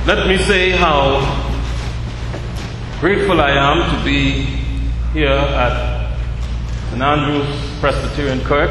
Let me say how grateful I am to be here at St. Andrew's Presbyterian Kirk,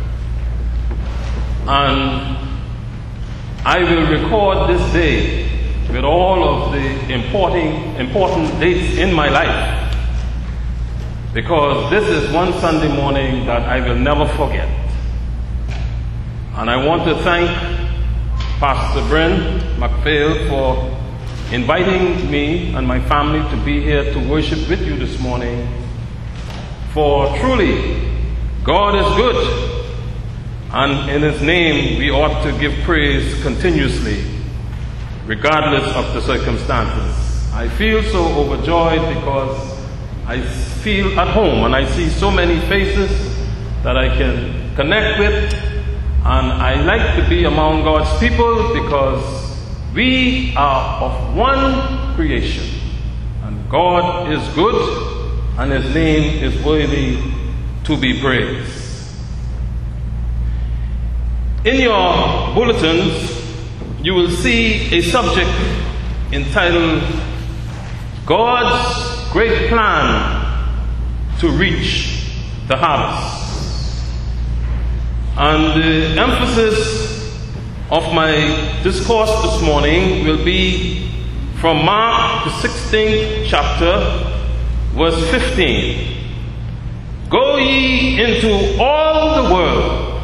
and I will record this day with all of the important dates in my life, because this is one Sunday morning that I will never forget. And I want to thank Pastor Bryn McPhail for inviting me and my family to be here to worship with you this morning. For truly, God is good, and in His name we ought to give praise continuously, regardless of the circumstances. I feel so overjoyed because I feel at home and I see so many faces that I can connect with, and I like to be among God's people because we are of one creation, and God is good, and His name is worthy to be praised. In your bulletins, you will see a subject entitled God's Great Plan to Reach the Harvest. And the emphasis of my discourse this morning will be from Mark, the 16th chapter, verse 15. Go ye into all the world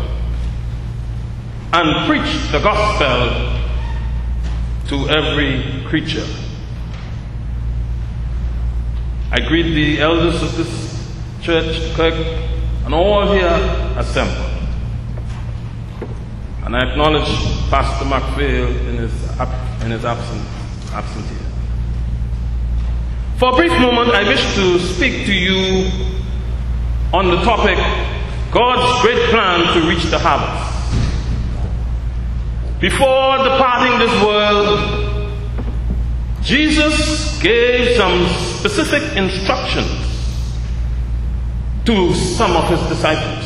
and preach the gospel to every creature. I greet the elders of this church, Kirk, and all here assembled. And I acknowledge Pastor McPhail in his absence here. For a brief moment, I wish to speak to you on the topic, God's great plan to reach the harvest. Before departing this world, Jesus gave some specific instructions to some of His disciples.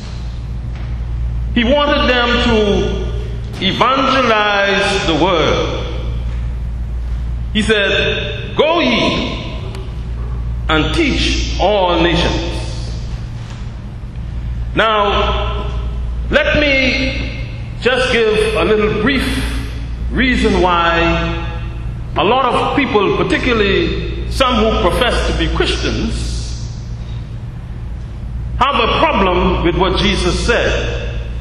He wanted them to evangelize the world. He said, go ye and teach all nations. Now, let me just give a little brief reason why a lot of people, particularly some who profess to be Christians, have a problem with what Jesus said.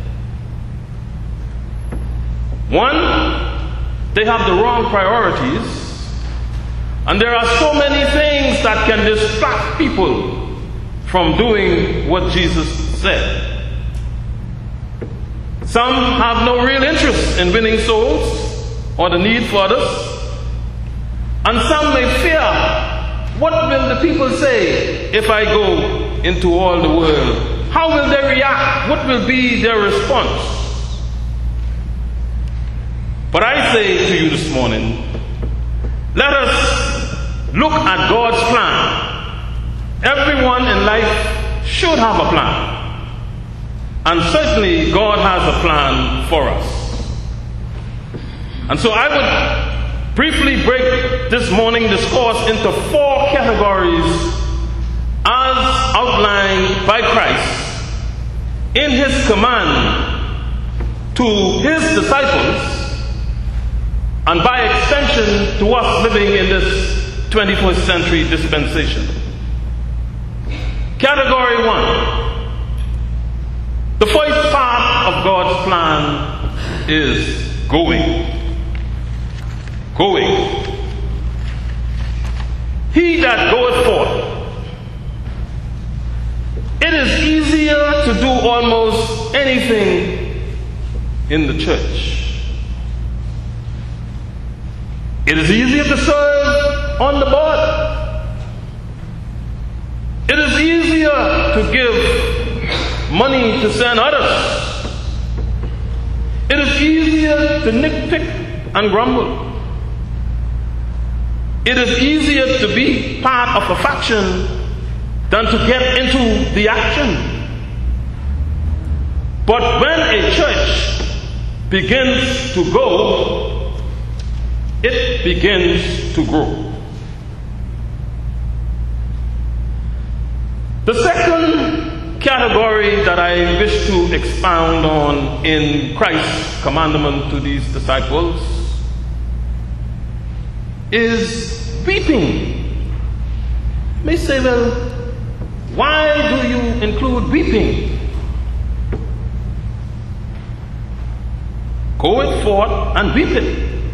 One, they have the wrong priorities, and there are so many things that can distract people from doing what Jesus said. Some have no real interest in winning souls or the need for others, and some may fear, what will the people say if I go into all the world? How will they react? What will be their response? But I say to you this morning, let us look at God's plan. Everyone in life should have a plan. And certainly God has a plan for us. And so I would briefly break this morning discourse into 4 categories as outlined by Christ in His command to His disciples, and by extension to us living in this 21st century dispensation. Category 1. The first part of God's plan is going. Going. He that goeth forth. It is easier to do almost anything in the church. It is easier to serve on the board. It is easier to give money to send others. It is easier to nitpick and grumble. It is easier to be part of a faction than to get into the action. But when a church begins to go, it faith begins to grow. The second category that I wish to expound on in Christ's commandment to these disciples is weeping. You may say, well, why do you include weeping? Go it forth and weep it.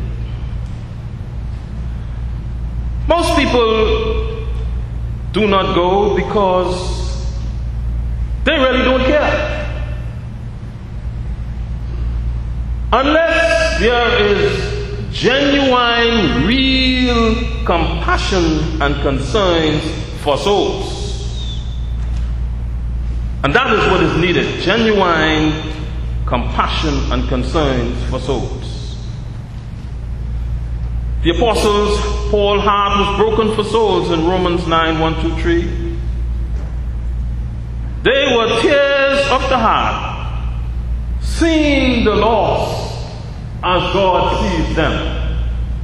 Most people do not go because they really don't care. Unless there is genuine, real compassion and concerns for souls. And that is what is needed, genuine compassion and concerns for souls. The apostles, Paul's heart was broken for souls in Romans 9, 1, 2, 3. They were tears of the heart, seeing the lost as God sees them.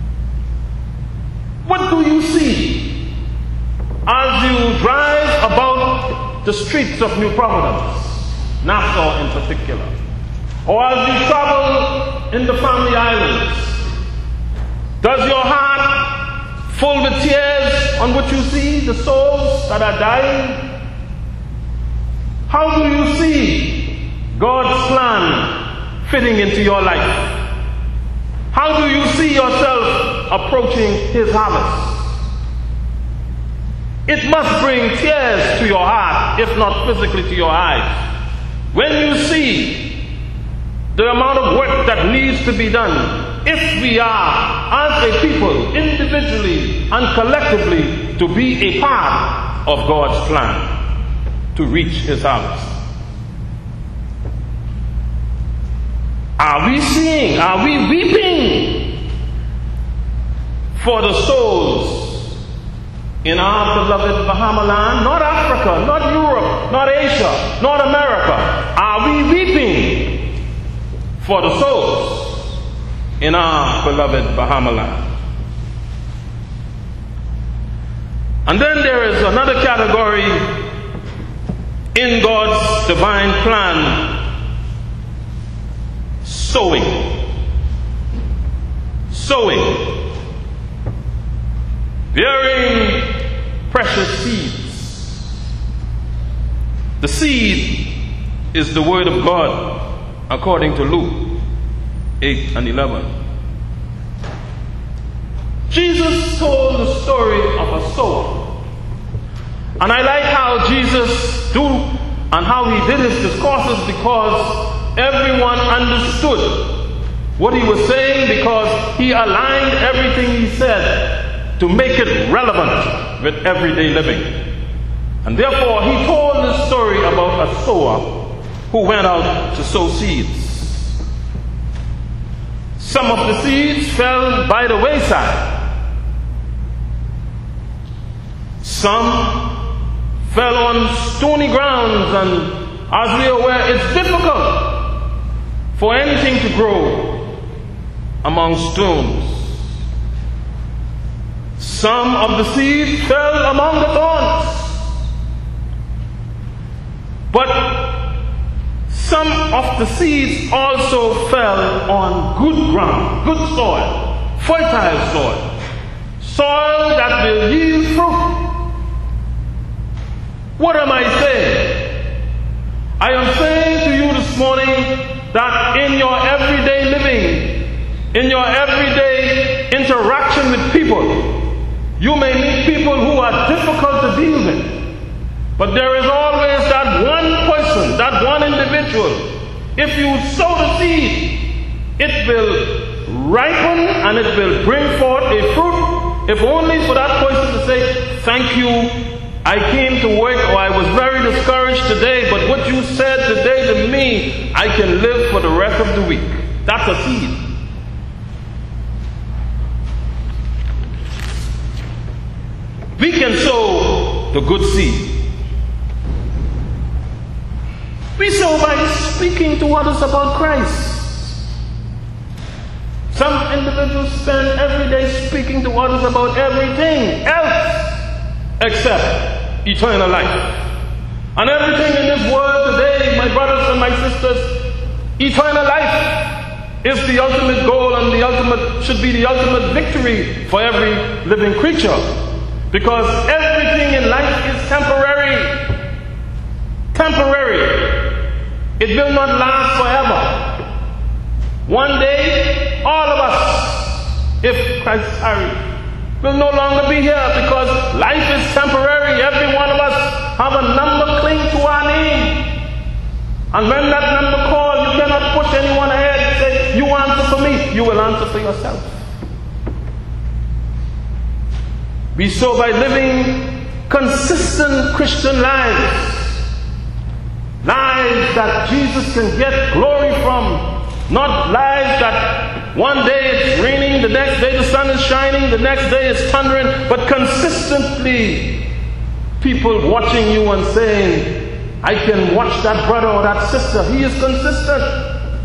What do you see as you drive about the streets of New Providence, Nassau in particular, or as you travel in the Family Islands? Does your heart full with tears on what you see, the souls that are dying? How do you see God's plan fitting into your life? How do you see yourself approaching His harvest? It must bring tears to your heart, if not physically to your eyes, when you see the amount of work that needs to be done if we are, as a people, individually and collectively, to be a part of God's plan to reach His harvest. Are we seeing, are we weeping for the souls in our beloved Bahama land? Not Africa, not Europe, not Asia, not America. Are we weeping for the souls in our beloved Bahama land? And then there is another category in God's divine plan: sowing. Sowing. Bearing precious seeds. The seed is the word of God according to Luke 8 and 11. Jesus told the story of a sower. And I like how Jesus and how he did his discourses, because everyone understood what he was saying, because he aligned everything he said to make it relevant with everyday living. And therefore he told this story about a sower who went out to sow seeds. Some of the seeds fell by the wayside. Some fell on stony grounds, and as we are aware, it's difficult for anything to grow among stones. Some of the seeds fell among the thorns. But some of the seeds also fell on good ground, good soil, fertile soil, soil that will yield fruit. What am I saying? I am saying to you this morning that in your everyday living, in your everyday interaction with people, you may meet people who are difficult to deal with. But there is always that one person, that one individual. If you sow the seed, it will ripen and it will bring forth a fruit, if only for that person to say, thank you, I came to work, or I was very discouraged today, but what you said today to me, I can live for the rest of the week. That's a seed. We can sow the good seed. We sow by speaking to others about Christ. Some individuals spend every day speaking to others about everything else except eternal life. And everything in this world today, my brothers and my sisters, eternal life is the ultimate goal and should be the ultimate victory for every living creature. Because everything in life is temporary. Temporary. It will not last forever. One day, all of us, if Christ tarries, will no longer be here because life is temporary. Every one of us have a number clinging to our name. And when that number calls, you cannot push anyone ahead and say, you answer for me. You will answer for yourself. Be so by living consistent Christian lives. Lives that Jesus can get glory from. Not lives that one day it's raining, the next day the sun is shining, the next day it's thundering, but consistently people watching you and saying, I can watch that brother or that sister. He is consistent.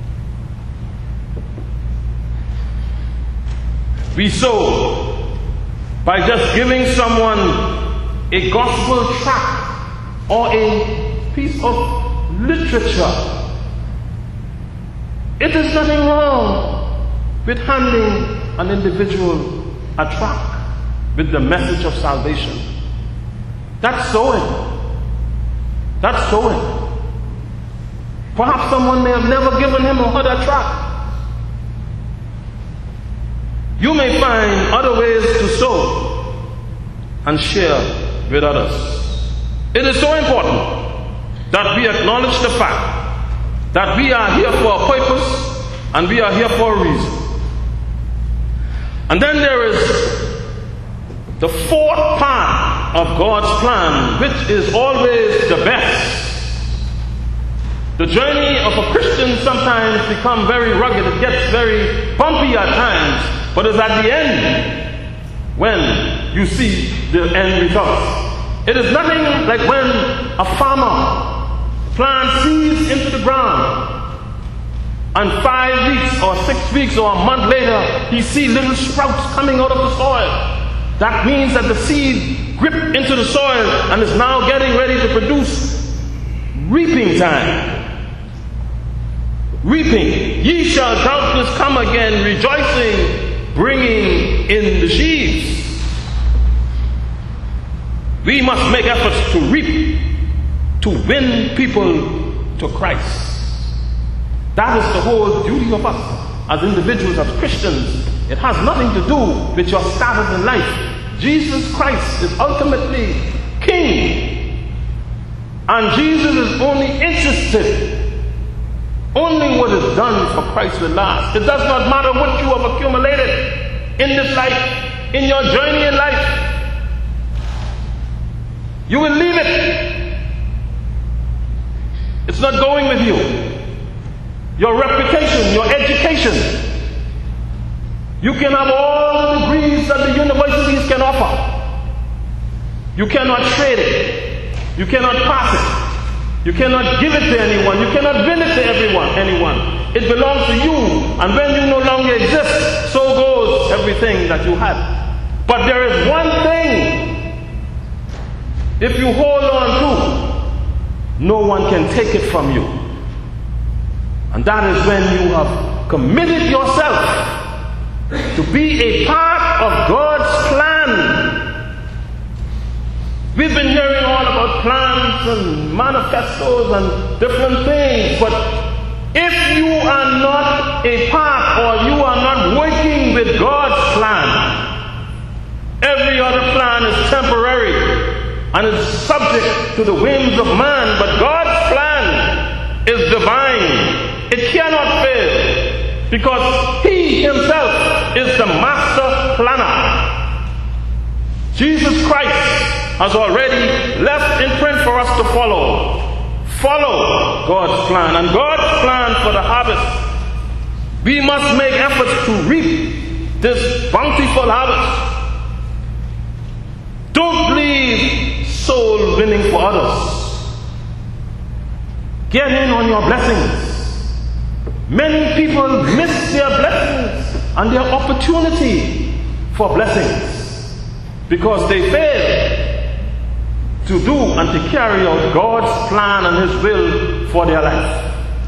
Be so by just giving someone a gospel tract or a piece of literature. It is nothing wrong with handing an individual a tract with the message of salvation. That's sowing. That's sowing. Perhaps someone may have never given him or her that tract. You may find other ways to sow and share with others. It is so important that we acknowledge the fact that we are here for a purpose and we are here for a reason. And then there is the fourth part of God's plan, which is always the best. The journey of a Christian sometimes becomes very rugged. It gets very bumpy at times, but it's at the end when you see the end results. It is nothing like when a farmer plant seeds into the ground, and 5 weeks or 6 weeks or a month later, he sees little sprouts coming out of the soil. That means that the seed gripped into the soil and is now getting ready to produce reaping time. Reaping. Ye shall doubtless come again, rejoicing, bringing in the sheaves. We must make efforts to reap, to win people to Christ. That is the whole duty of us as individuals, as Christians. It has nothing to do with your status in life. Jesus Christ is ultimately King. And Jesus is only interested. Only what is done for Christ will last. It does not matter what you have accumulated in this life, in your journey in life. You will leave it. It's not going with you. Your reputation, your education. You can have all the degrees that the universities can offer. You cannot trade it. You cannot pass it. You cannot give it to anyone. You cannot win it to anyone. It belongs to you. And when you no longer exist, so goes everything that you had. But there is one thing, if you hold on to, no one can take it from you. And that is when you have committed yourself to be a part of God's plan. We've been hearing all about plans and manifestos and different things, but if you are not a part or you are not working with God's plan, every other plan is temporary and is subject to the whims of man, but God's plan is divine. It cannot fail because He Himself is the master planner. Jesus Christ has already left in print for us to follow. Follow God's plan, and God's plan for the harvest. We must make efforts to reap this bountiful harvest. Don't leave soul winning for others. Get in on your blessings. Many people miss their blessings and their opportunity for blessings, because they fail to do and to carry out God's plan and His will for their life.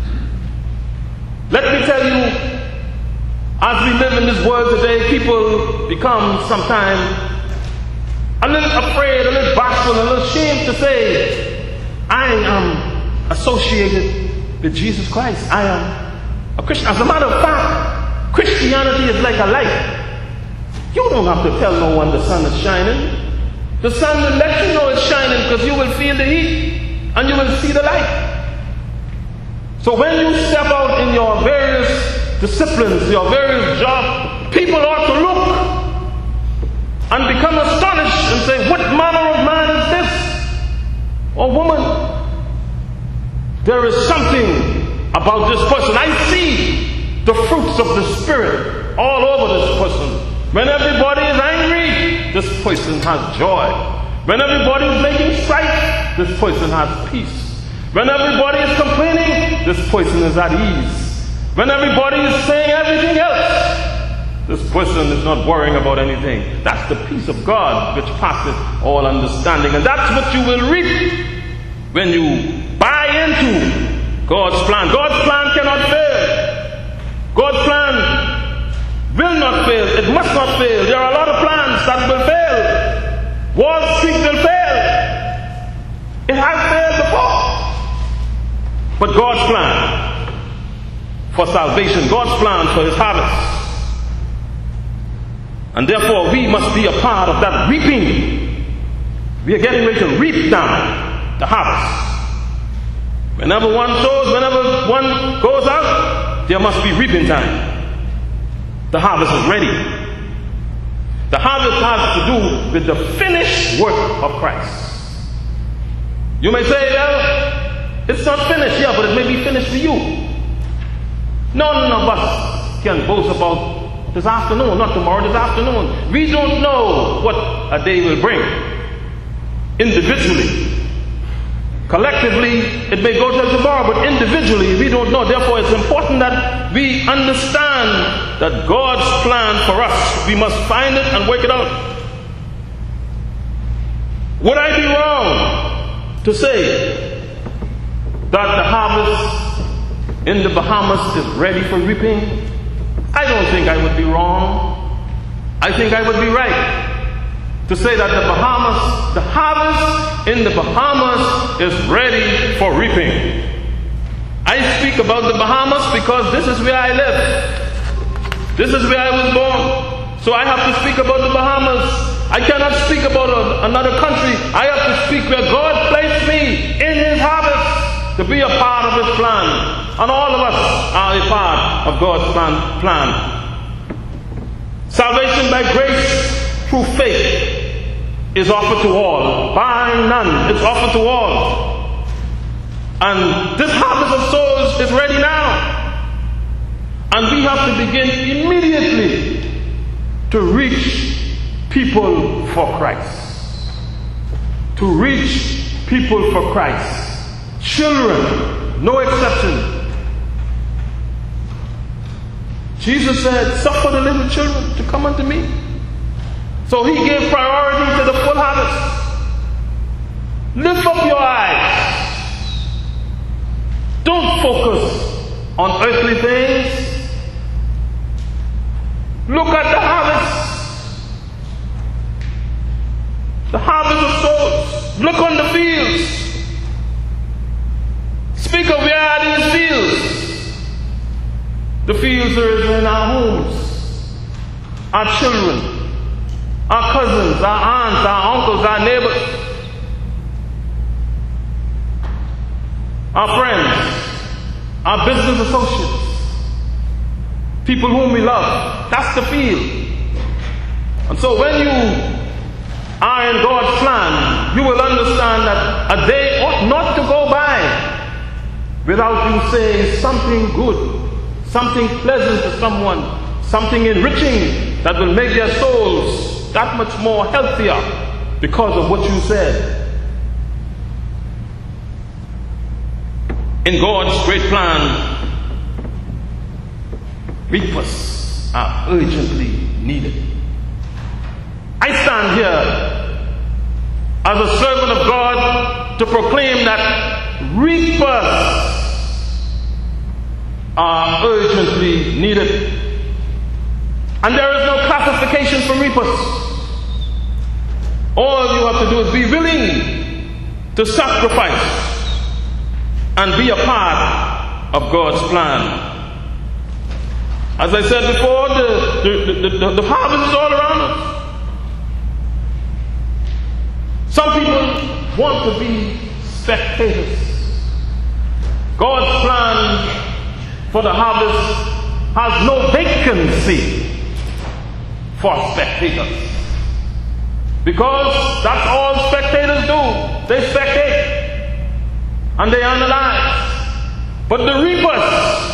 Let me tell you, as we live in this world today, people become sometimes a little afraid, a little bashful, a little ashamed to say, I am associated with Jesus Christ. I am a Christian. As a matter of fact, Christianity is like a light. You don't have to tell no one the sun is shining. The sun will let you know it's shining, because you will feel the heat and you will see the light. So when you step out in your various disciplines, your various jobs, people ought to look and become astonished and say, what manner of man is this? Or woman? There is something about this person. I see the fruits of the Spirit all over this person. When everybody is angry, this person has joy. When everybody is making strife, this person has peace. When everybody is complaining, this person is at ease. When everybody is saying everything else, this person is not worrying about anything. That's the peace of God which passeth all understanding. And that's what you will reap when you buy into God's plan. God's plan cannot fail. God's plan will not fail. It must not fail. There are a lot of plans that will fail. Wall Street will fail. It has failed before. But God's plan for salvation, God's plan for His harvest. And therefore we must be a part of that reaping. We are getting ready to reap down the harvest. Whenever one sows, whenever one goes out, there must be reaping time. The harvest is ready. The harvest has to do with the finished work of Christ. You may say, well, it's not finished, yeah, but it may be finished for you. None of us can boast about this afternoon, not tomorrow, this afternoon. We don't know what a day will bring. Individually. Collectively, it may go till tomorrow, but individually, we don't know. Therefore, it's important that we understand that God's plan for us, we must find it and work it out. Would I be wrong to say that the harvest in the Bahamas is ready for reaping? I don't think I would be wrong. I think I would be right to say that the harvest in the Bahamas is ready for reaping. I speak about the Bahamas because this is where I live. This is where I was born. So I have to speak about the Bahamas. I cannot speak about another country. I have to speak where God placed me in His harvest to be a part of His plan. And all of us are a part of God's plan. Salvation by grace through faith is offered to all. Barring none, it's offered to all. And this harvest of souls is ready now. And we have to begin immediately to reach people for Christ. To reach people for Christ. Children, no exception. Jesus said, suffer the little children to come unto me. So He gave priority to the full harvest. Lift up your eyes. Don't focus on earthly things. Look at the harvest. The harvest of souls. Look on the fields. Speak of where are these fields. The fields are in our homes, our children, our cousins, our aunts, our uncles, our neighbors, our friends, our business associates, people whom we love. That's the field. And so when you are in God's plan, you will understand that a day ought not to go by without you saying something good, something pleasant to someone, something enriching that will make their souls that much more healthier because of what you said. In God's great plan, reapers are urgently needed. I stand here as a servant of God to proclaim that reapers are urgently needed. And there is no classification for reapers. All you have to do is be willing to sacrifice and be a part of God's plan. As I said before, the harvest is all around us. Some people want to be spectators. God's plan for the harvest has no vacancy for spectators. Because that's all spectators do. They spectate and they analyze. But the reapers,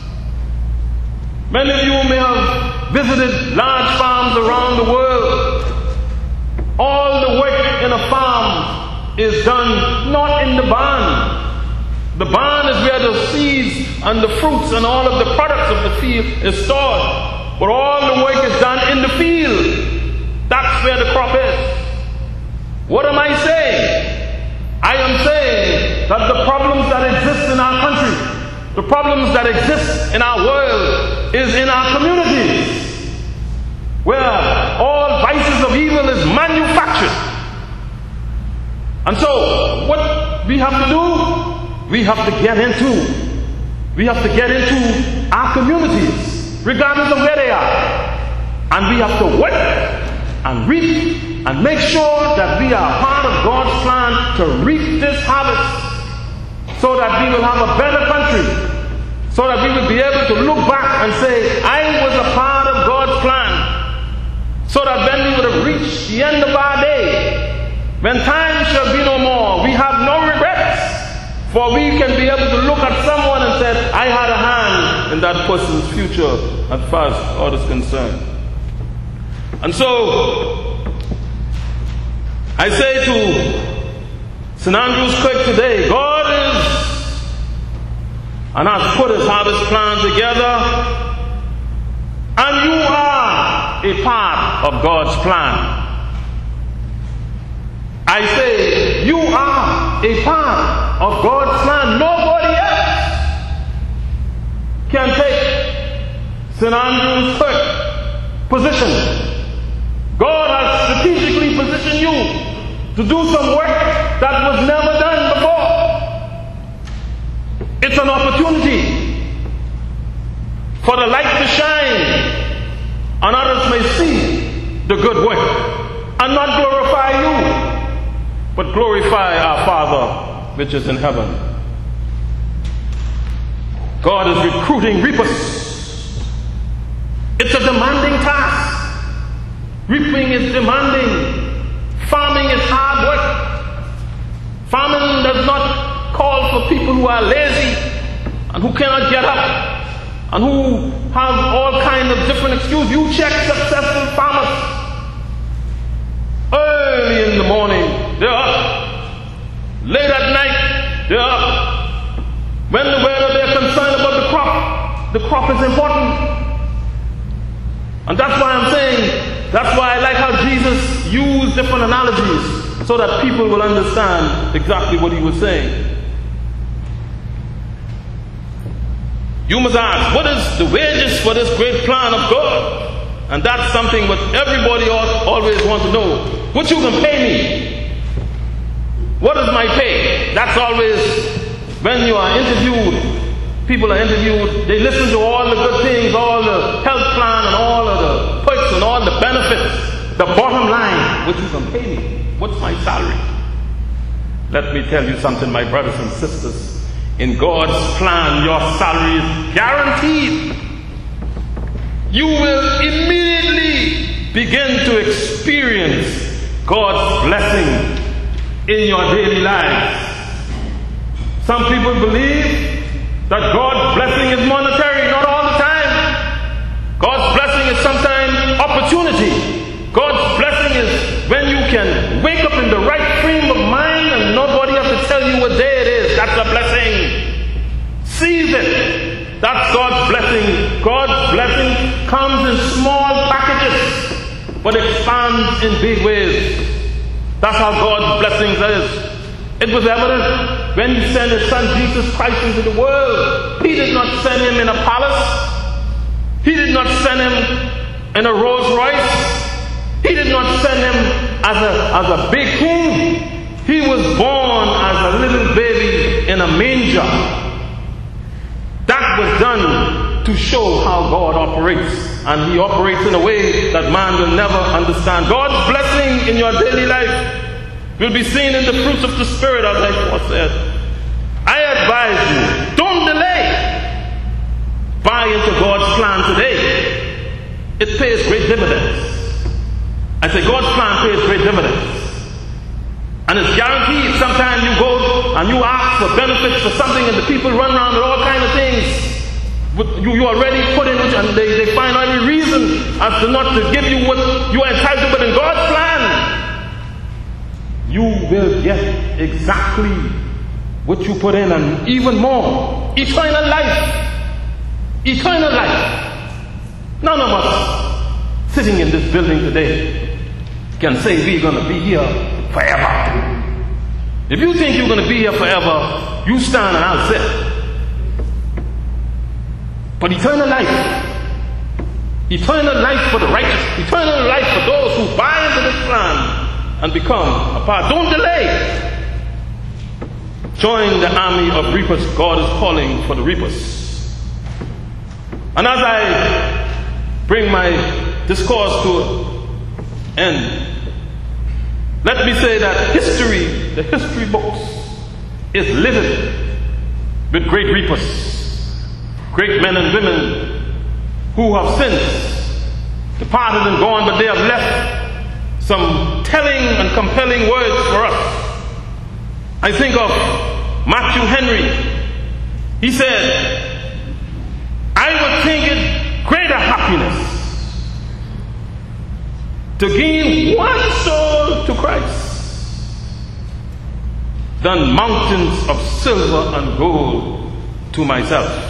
many of you may have visited large farms around the world. All the work in a farm is done not in the barn. The barn is where the seeds and the fruits and all of the products of the field is stored. But all the work is done in the field. That's where the crop is. What am I saying? I am saying that the problems that exist in our country, the problems that exist in our world, is in our communities, where all vices of evil is manufactured. And so, what we have to do, we have to get into our communities, regardless of where they are. And we have to work and reap and make sure that we are part of God's plan to reap this harvest, so that we will have a better country, so that we will be able to look back and say, I was a part of God's plan, so that when we would have reached the end of our day, when time shall be no more, we have no regrets, for we can be able to look at someone and say, I had a hand in that person's future as far as God is concerned. And so, I say to St. Andrew's Kirk today, God is and has put his harvest plan together, and you are a part of God's plan. I say, you are a part of God's plan. Nobody else can take St. Andrew's Kirk position. God has strategically positioned you to do some work that was never done before. It's an opportunity for the light to shine, and others may see the good work and not glorify you, but glorify our Father which is in heaven. God is recruiting reapers. It's a demanding task. Reaping is demanding. Farming is hard work. Farming does not call for people who are lazy and who cannot get up and who have all kinds of different excuses. You check successful farmers. Early in the morning, they're up. Late at night, they're up. Whether they're concerned about the crop is important. And that's why I'm saying, that's why I like how Jesus used different analogies so that people will understand exactly what he was saying. You must ask, what is the wages for this great plan of God? And that's something that everybody always wants to know. What you can pay me? What is my pay? That's always, when you are interviewed, people are interviewed, they listen to all the good things, all the health plan and all of the perks and all the benefits. The bottom line, what you can pay me? What's my salary? Let me tell you something, my brothers and sisters. In God's plan, your salary is guaranteed. You will immediately begin to experience God's blessing in your daily lives. Some people believe that God's blessing is monetary. Not all the time. God's blessing is sometimes opportunity. God's blessing is when you can wake up in the right frame of mind and nobody has to tell you what day it is. That's a blessing. Seize it. That's God's blessing. God's blessing comes in small packages, but expands in big ways. That's how God's blessings is. It was evident when He sent His Son Jesus Christ into the world. He did not send Him in a palace. He did not send Him in a Rolls Royce. He did not send Him as a big king. He was born as a little baby in a manger. That was done to show how God operates. And He operates in a way that man will never understand. God's blessing in your daily life will be seen in the fruits of the Spirit, as I first said. I advise you, don't delay. Buy into God's plan today. It pays great dividends. I say God's plan pays great dividends. And it's guaranteed. Sometimes you go and you ask for benefits for something and the people run around with all kinds of things. You already put in which, and they find every reason as to not to give you what you are entitled to. But in God's plan, you will get exactly what you put in and even more. Eternal life. Eternal life. None of us sitting in this building today can say we're going to be here forever. If you think you're going to be here forever, you stand and I'll sit. But eternal life for the righteous, eternal life for those who buy into this plan and become a part. Don't delay. Join the army of reapers. God is calling for the reapers. And as I bring my discourse to an end, let me say that history, the history books, is littered with great reapers. Great men and women who have since departed and gone, but they have left some telling and compelling words for us. I think of Matthew Henry. He said, I would think it greater happiness to gain one soul to Christ than mountains of silver and gold to myself.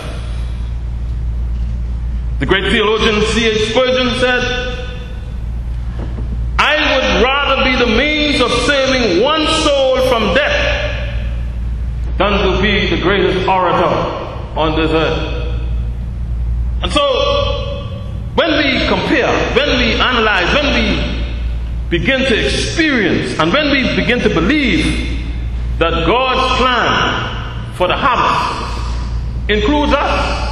The great theologian C.H. Spurgeon said, I would rather be the means of saving one soul from death than to be the greatest orator on this earth. And so, when we compare, when we analyze, when we begin to experience, and when we begin to believe that God's plan for the harvest includes us,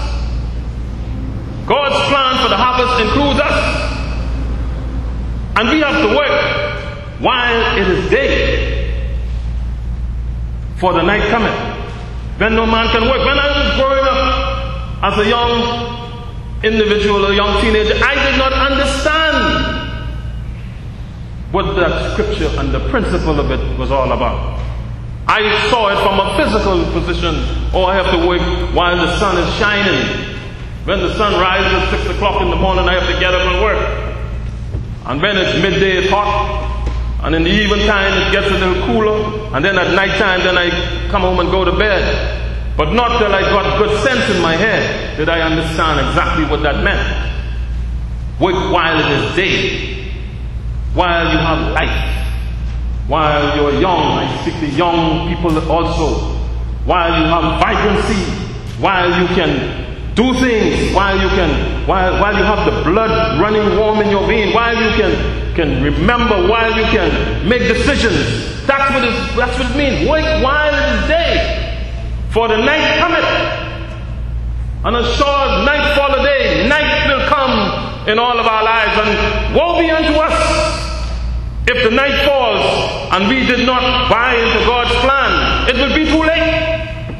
God's plan for the harvest includes us. And we have to work while it is day, for the night cometh when no man can work. When I was growing up as a young individual, a young teenager, I did not understand what that scripture and the principle of it was all about. I saw it from a physical position. Oh, I have to work while the sun is shining. When the sun rises at 6 o'clock in the morning, I have to get up and work. And when it's midday, it's hot. And in the evening time, it gets a little cooler. And then at night time, then I come home and go to bed. But not till I got good sense in my head did I understand exactly what that meant. Work while it is day. While you have life. While you're young. I speak to young people also. While you have vibrancy. While you can do things, while you have the blood running warm in your vein, while you can remember, while you can make decisions. That's what it means. Work while it is day, for the night cometh. And a short night fall a day. Night will come in all of our lives, and woe be unto us if the night falls and we did not buy into God's plan. It will be too late.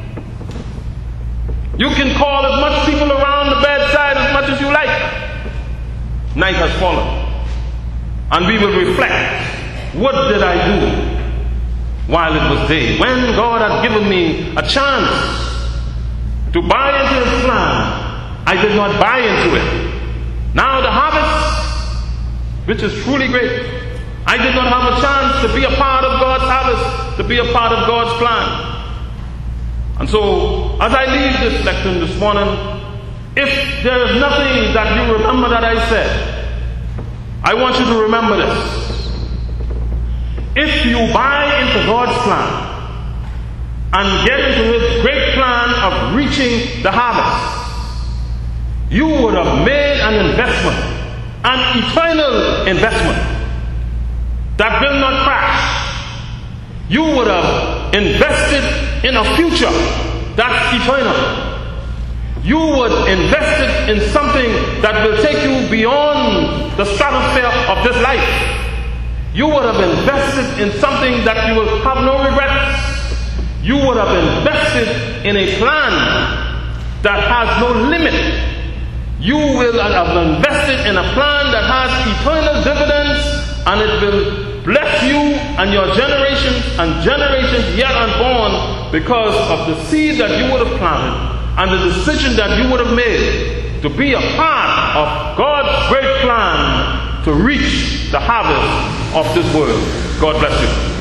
You can call as much people around the bedside as much as you like. Night has fallen. And we will reflect, what did I do while it was day? When God had given me a chance to buy into His plan, I did not buy into it. Now the harvest, which is truly great, I did not have a chance to be a part of God's harvest, to be a part of God's plan. And so, as I leave this lecture this morning, If there is nothing that you remember that I said, I want you to remember this. If you buy into God's plan and get into His great plan of reaching the harvest, you would have made an investment, an eternal investment that will not crash. You would have invested in a future that's eternal. You would invest it in something that will take you beyond the stratosphere of this life. You would have invested in something that you will have no regrets. You would have invested in a plan that has no limit. You will have invested in a plan that has eternal dividends, and it will bless you and your generations and generations yet unborn because of the seed that you would have planted and the decision that you would have made to be a part of God's great plan to reach the harvest of this world. God bless you.